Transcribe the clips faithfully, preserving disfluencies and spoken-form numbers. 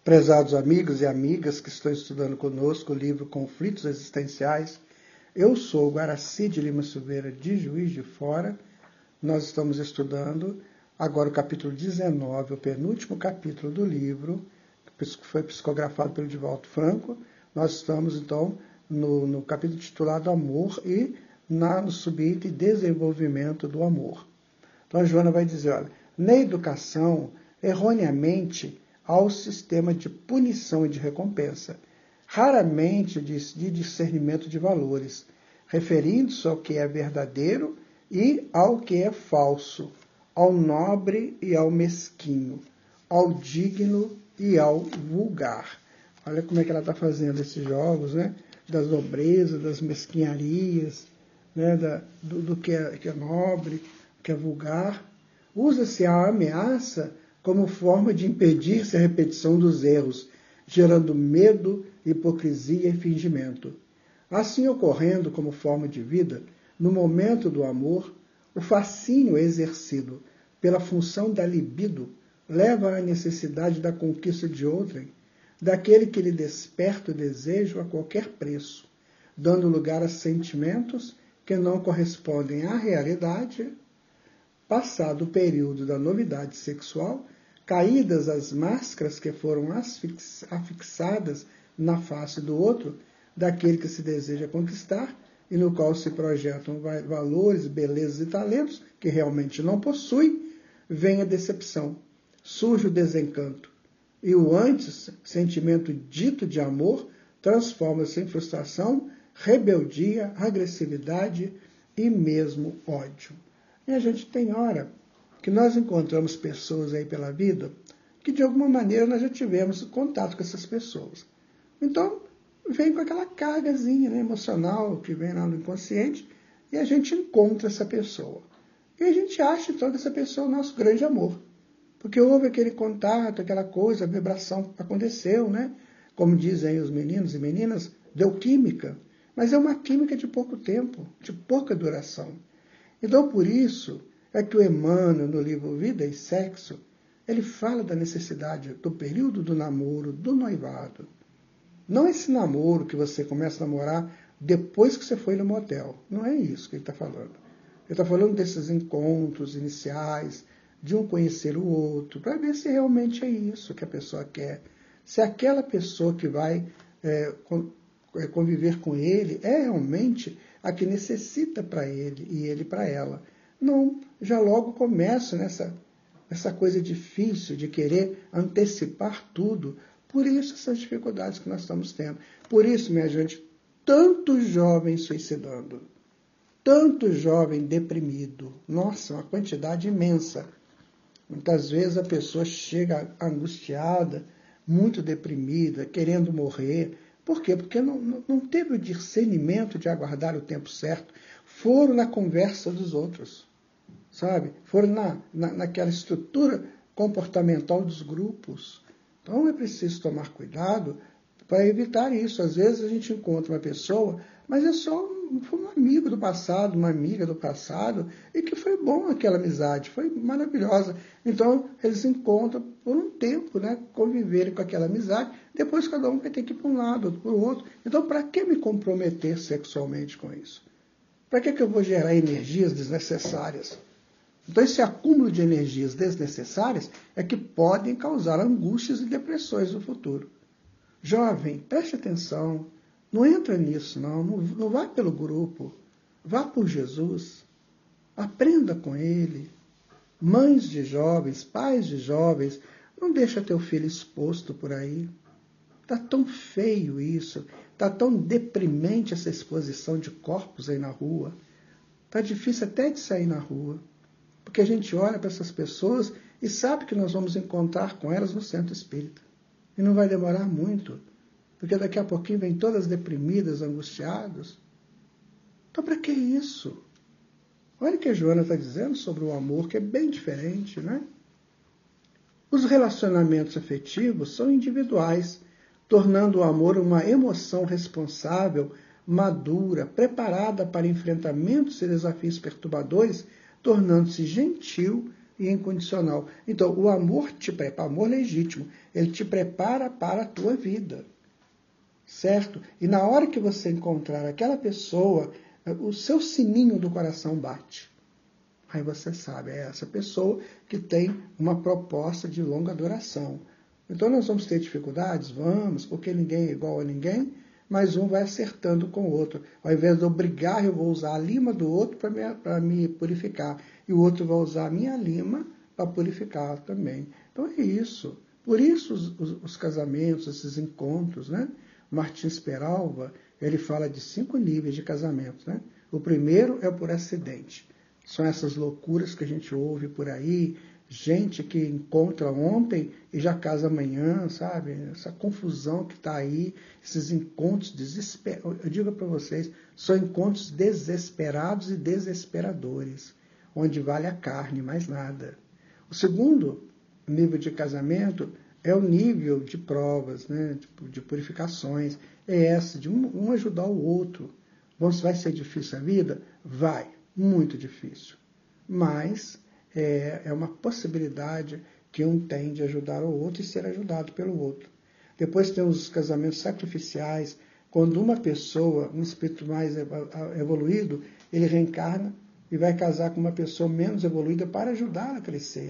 Prezados amigos e amigas que estão estudando conosco o livro Conflitos Existenciais, eu sou Guaraci de Lima Silveira, de Juiz de Fora. Nós estamos estudando agora o capítulo dezenove, o penúltimo capítulo do livro, que foi psicografado pelo Divaldo Franco. Nós estamos, então, no, no capítulo titulado Amor e na, no subitem Desenvolvimento do Amor. Então, a Joana vai dizer, olha, na educação, erroneamente, ao sistema de punição e de recompensa, raramente de, de discernimento de valores, referindo-se ao que é verdadeiro e ao que é falso, ao nobre e ao mesquinho, ao digno e ao vulgar. Olha como é que ela está fazendo esses jogos, né? Das nobrezas, das mesquinharias, né? da, do, do que, é, que é nobre, que é vulgar. Usa-se a ameaça como forma de impedir-se a repetição dos erros, gerando medo, hipocrisia e fingimento. Assim ocorrendo como forma de vida, no momento do amor, o fascínio exercido pela função da libido leva à necessidade da conquista de outrem, daquele que lhe desperta o desejo a qualquer preço, dando lugar a sentimentos que não correspondem à realidade. Passado o período da novidade sexual, caídas as máscaras que foram afixadas na face do outro, daquele que se deseja conquistar, e no qual se projetam valores, belezas e talentos que realmente não possui, vem a decepção, surge o desencanto, e o antes sentimento dito de amor transforma-se em frustração, rebeldia, agressividade e mesmo ódio. E a gente tem hora que nós encontramos pessoas aí pela vida que de alguma maneira nós já tivemos contato com essas pessoas. Então, vem com aquela cargazinha, né, emocional que vem lá no inconsciente e a gente encontra essa pessoa. E a gente acha então que essa pessoa é o nosso grande amor. Porque houve aquele contato, aquela coisa, a vibração aconteceu, né? Como dizem os meninos e meninas, deu química. Mas é uma química de pouco tempo, de pouca duração. Então, por isso, é que o Emmanuel, no livro Vida e Sexo, ele fala da necessidade do período do namoro, do noivado. Não esse namoro que você começa a namorar depois que você foi no motel. Não é isso que ele está falando. Ele está falando desses encontros iniciais, de um conhecer o outro, para ver se realmente é isso que a pessoa quer. Se aquela pessoa que vai é, conviver com ele é realmente a que necessita para ele e ele para ela. Não, já logo começa nessa, nessa coisa difícil de querer antecipar tudo. Por isso essas dificuldades que nós estamos tendo. Por isso, minha gente, tanto jovem suicidando, tanto jovem deprimido. Nossa, uma quantidade imensa. Muitas vezes a pessoa chega angustiada, muito deprimida, querendo morrer. Por quê? Porque não, não teve o discernimento de aguardar o tempo certo. Foram na conversa dos outros, sabe? Foram na, na, naquela estrutura comportamental dos grupos. Então é preciso tomar cuidado para evitar isso. Às vezes a gente encontra uma pessoa, mas é só um, foi um amigo do passado, uma amiga do passado, e que foi bom aquela amizade, foi maravilhosa. Então eles encontram por um tempo, né, conviverem com aquela amizade, depois cada um vai ter que ir para um lado, outro para o outro. Então para que me comprometer sexualmente com isso? Para que, que eu vou gerar energias desnecessárias? Então, esse acúmulo de energias desnecessárias é que podem causar angústias e depressões no futuro. Jovem, preste atenção. Não entra nisso, não. Não, não vá pelo grupo. Vá por Jesus. Aprenda com Ele. Mães de jovens, pais de jovens, não deixa teu filho exposto por aí. Está tão feio isso. Está tão deprimente essa exposição de corpos aí na rua. Está difícil até de sair na rua. Porque a gente olha para essas pessoas e sabe que nós vamos encontrar com elas no centro espírita. E não vai demorar muito. Porque daqui a pouquinho vem todas deprimidas, angustiadas. Então para que isso? Olha o que a Joana está dizendo sobre o amor, que é bem diferente, né? Os relacionamentos afetivos são individuais, tornando o amor uma emoção responsável, madura, preparada para enfrentamentos e desafios perturbadores, tornando-se gentil, e incondicional. Então, o amor te prepara, amor legítimo, ele te prepara para a tua vida. Certo? E na hora que você encontrar aquela pessoa, o seu sininho do coração bate. Aí você sabe, é essa pessoa que tem uma proposta de longa duração. Então nós vamos ter dificuldades? Vamos, porque ninguém é igual a ninguém, mas um vai acertando com o outro. Ao invés de eu brigar, eu vou usar a lima do outro para me, para me purificar. E o outro vai usar a minha lima para purificar também. Então é isso. Por isso os, os, os casamentos, esses encontros, né? Martins Peralva, ele fala de cinco níveis de casamento, né? O primeiro é por acidente. São essas loucuras que a gente ouve por aí, gente que encontra ontem e já casa amanhã, sabe? Essa confusão que está aí, esses encontros desesperados. Eu digo para vocês, são encontros desesperados e desesperadores, onde vale a carne, mais nada. O segundo nível de casamento é o nível de provas, né? de purificações. É essa, de um, um ajudar o outro. Vamos, vai ser difícil a vida? Vai. Muito difícil, mas é, é uma possibilidade que um tem de ajudar o outro e ser ajudado pelo outro. Depois tem os casamentos sacrificiais, quando uma pessoa, um espírito mais evoluído, ele reencarna e vai casar com uma pessoa menos evoluída para ajudá-la a crescer.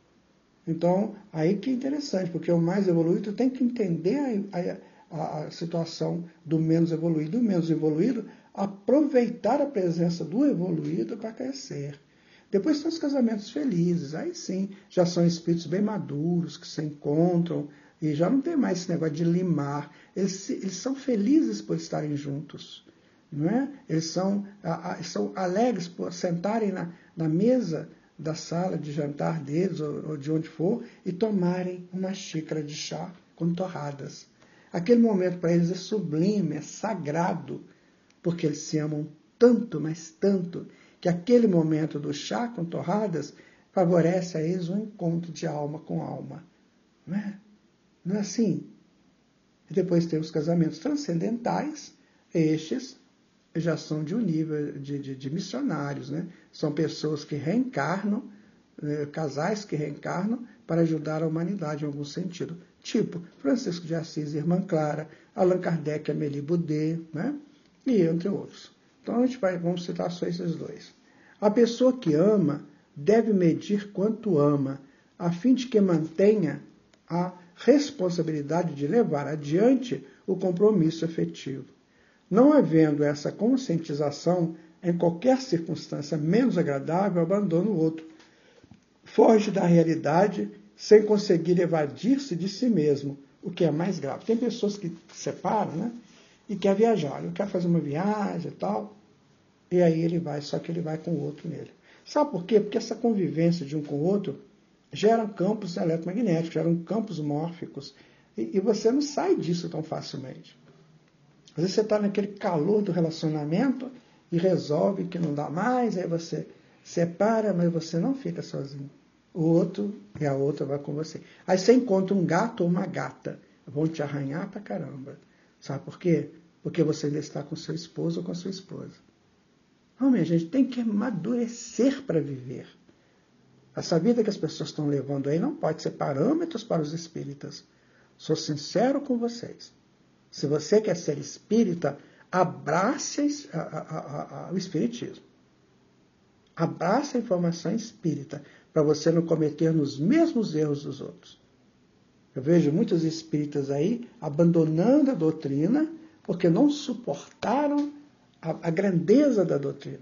Então, aí que é interessante, porque o mais evoluído tem que entender a, a, a situação do menos evoluído. O menos evoluído aproveitar a presença do evoluído para crescer. Depois tem os casamentos felizes, aí sim, já são espíritos bem maduros, que se encontram, e já não tem mais esse negócio de limar. Eles, eles são felizes por estarem juntos, não é? Eles são, a, a, são alegres por sentarem na, na mesa da sala de jantar deles, ou, ou de onde for, e tomarem uma xícara de chá com torradas. Aquele momento para eles é sublime, é sagrado, porque eles se amam tanto, mas tanto, que aquele momento do chá com torradas favorece a eles um encontro de alma com alma. Não é, não é assim? E depois tem os casamentos transcendentais, estes já são de um nível de, de, de missionários, né? São pessoas que reencarnam, eh, casais que reencarnam para ajudar a humanidade em algum sentido. Tipo Francisco de Assis e Irmã Clara, Allan Kardec e Amélie Boudet, né? E entre outros. Então a gente vai, vamos citar só esses dois. A pessoa que ama deve medir quanto ama, a fim de que mantenha a responsabilidade de levar adiante o compromisso efetivo. Não havendo essa conscientização, em qualquer circunstância menos agradável, abandona o outro. Foge da realidade sem conseguir evadir-se de si mesmo, o que é mais grave. Tem pessoas que se separam, né? E quer viajar, ele quer fazer uma viagem e tal, e aí ele vai, só que ele vai com o outro nele. Sabe por quê? Porque essa convivência de um com o outro gera campos eletromagnéticos, geram campos mórficos, e, e você não sai disso tão facilmente. Às vezes você está naquele calor do relacionamento e resolve que não dá mais, aí você separa, mas você não fica sozinho. O outro e a outra vai com você. Aí você encontra um gato ou uma gata, vão te arranhar pra caramba. Sabe por quê? Porque você ainda está com seu esposo ou com a sua esposa. Não, minha gente, tem que amadurecer para viver. Essa vida que as pessoas estão levando aí não pode ser parâmetros para os espíritas. Sou sincero com vocês. Se você quer ser espírita, abrace a, a, a, a, o espiritismo. Abrace a informação espírita, para você não cometer os mesmos erros dos outros. Eu vejo muitos espíritas aí abandonando a doutrina porque não suportaram a, a grandeza da doutrina.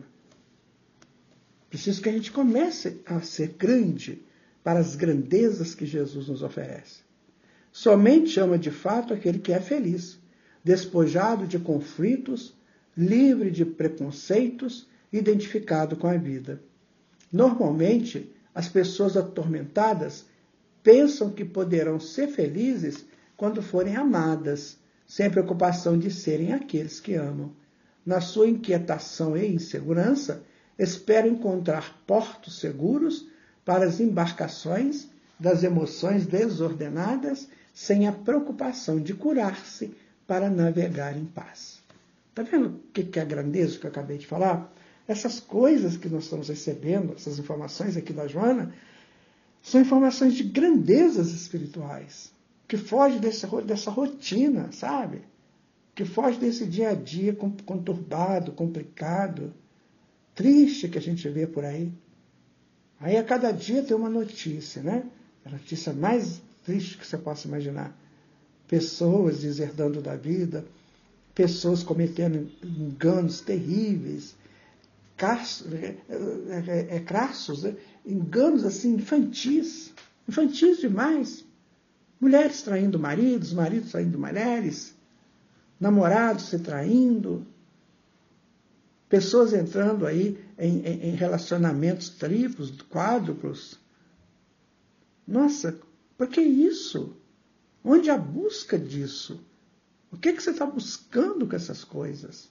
Preciso que a gente comece a ser grande para as grandezas que Jesus nos oferece. Somente ama de fato aquele que é feliz, despojado de conflitos, livre de preconceitos, identificado com a vida. Normalmente, as pessoas atormentadas pensam que poderão ser felizes quando forem amadas, sem preocupação de serem aqueles que amam. Na sua inquietação e insegurança, esperam encontrar portos seguros para as embarcações das emoções desordenadas, sem a preocupação de curar-se para navegar em paz. Está vendo o que é a grandeza que eu acabei de falar? Essas coisas que nós estamos recebendo, essas informações aqui da Joana, São informações de grandezas espirituais, que fogem desse, dessa rotina, sabe? Que foge desse dia a dia conturbado, complicado, triste que a gente vê por aí. Aí a cada dia tem uma notícia, né? A notícia mais triste que você possa imaginar. Pessoas deserdando da vida, pessoas cometendo enganos terríveis, crassos, é, é, é, crassos, né? Enganos assim, infantis, infantis demais. Mulheres traindo maridos, maridos traindo mulheres, namorados se traindo, pessoas entrando aí em, em, em relacionamentos triplos, quádruplos. Nossa, por que isso? Onde a busca disso? O que, que você está buscando com essas coisas?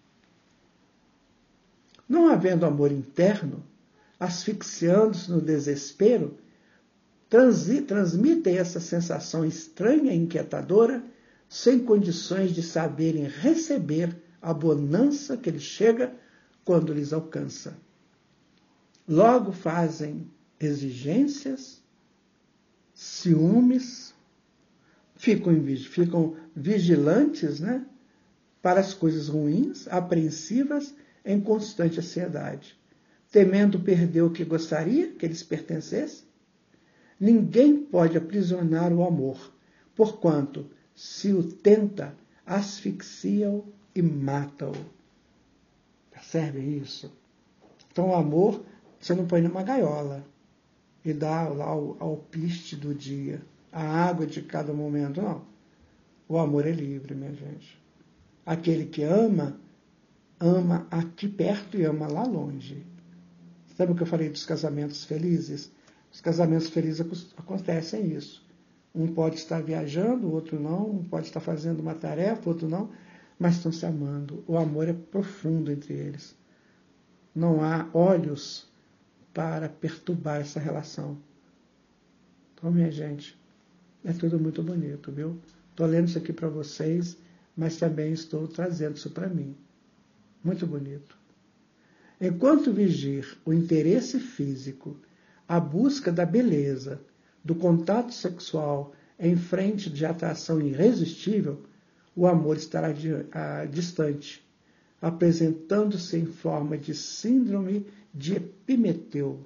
Não havendo amor interno, asfixiando-se no desespero, transmitem essa sensação estranha e inquietadora, sem condições de saberem receber a bonança que lhes chega quando lhes alcança. Logo fazem exigências, ciúmes, ficam, ficam vigilantes, né, para as coisas ruins, apreensivas, em constante ansiedade, temendo perder o que gostaria que lhes pertencesse. Ninguém pode aprisionar o amor, porquanto, se o tenta, asfixia-o e mata-o. Percebe isso? Então, o amor, você não põe numa gaiola e dá lá o alpiste do dia, a água de cada momento, não. O amor é livre, minha gente. Aquele que ama, ama aqui perto e ama lá longe. Sabe o que eu falei dos casamentos felizes? Os casamentos felizes acontecem isso. Um pode estar viajando, o outro não. Um pode estar fazendo uma tarefa, o outro não. Mas estão se amando. O amor é profundo entre eles. Não há olhos para perturbar essa relação. Então, minha gente, é tudo muito bonito, viu? Estou lendo isso aqui para vocês, mas também estou trazendo isso para mim. Muito bonito. Enquanto vigir o interesse físico, a busca da beleza, do contato sexual em frente de atração irresistível, o amor estará distante, apresentando-se em forma de síndrome de Epimeteu.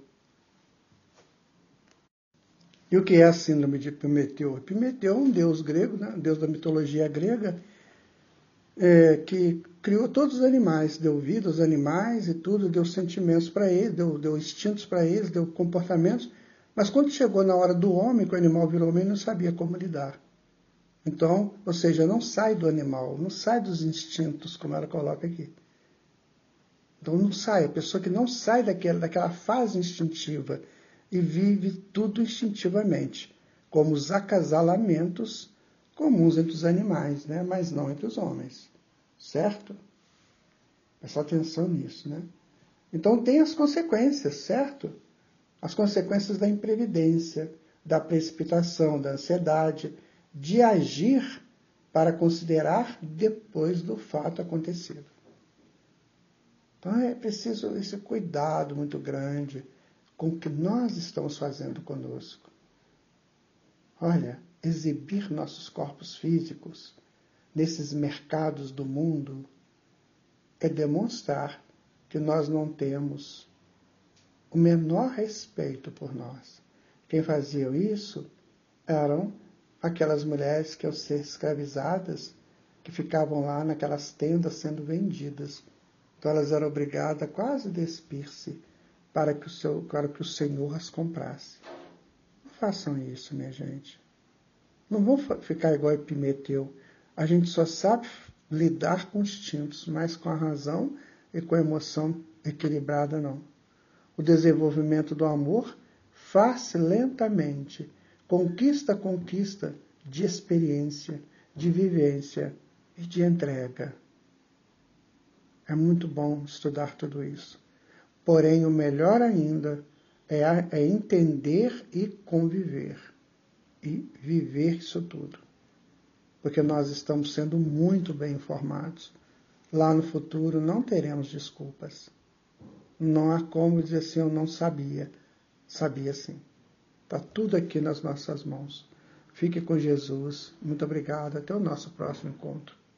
E o que é a síndrome de Epimeteu? Epimeteu é um deus grego, né? Um deus da mitologia grega, é, que criou todos os animais, deu vida aos animais e tudo, deu sentimentos para eles, deu, deu instintos para eles, deu comportamentos, mas quando chegou na hora do homem, que o animal virou homem, não sabia como lidar. Então, ou seja, não sai do animal, não sai dos instintos, como ela coloca aqui. Então não sai, a pessoa que não sai daquela, daquela fase instintiva e vive tudo instintivamente, como os acasalamentos comuns entre os animais, né? Mas não entre os homens, certo? Presta atenção nisso, né? Então tem as consequências, certo? As consequências da imprevidência, da precipitação, da ansiedade, de agir para considerar depois do fato acontecido. Então é preciso esse cuidado muito grande com o que nós estamos fazendo conosco. Olha, exibir nossos corpos físicos nesses mercados do mundo é demonstrar que nós não temos o menor respeito por nós. Quem fazia isso eram aquelas mulheres que, ao ser escravizadas, que ficavam lá naquelas tendas sendo vendidas. Então elas eram obrigadas a quase despir-se para que o seu, para que o Senhor as comprasse. Não façam isso, minha gente. Não vão ficar igual Epimeteu. A gente só sabe lidar com instintos, mas com a razão e com a emoção equilibrada não. O desenvolvimento do amor faz-se lentamente, conquista a conquista de experiência, de vivência e de entrega. É muito bom estudar tudo isso. Porém, o melhor ainda é, é entender e conviver. E viver isso tudo. Porque nós estamos sendo muito bem informados. Lá no futuro não teremos desculpas. Não há como dizer assim, eu não sabia. Sabia sim. Está tudo aqui nas nossas mãos. Fique com Jesus. Muito obrigado. Até o nosso próximo encontro.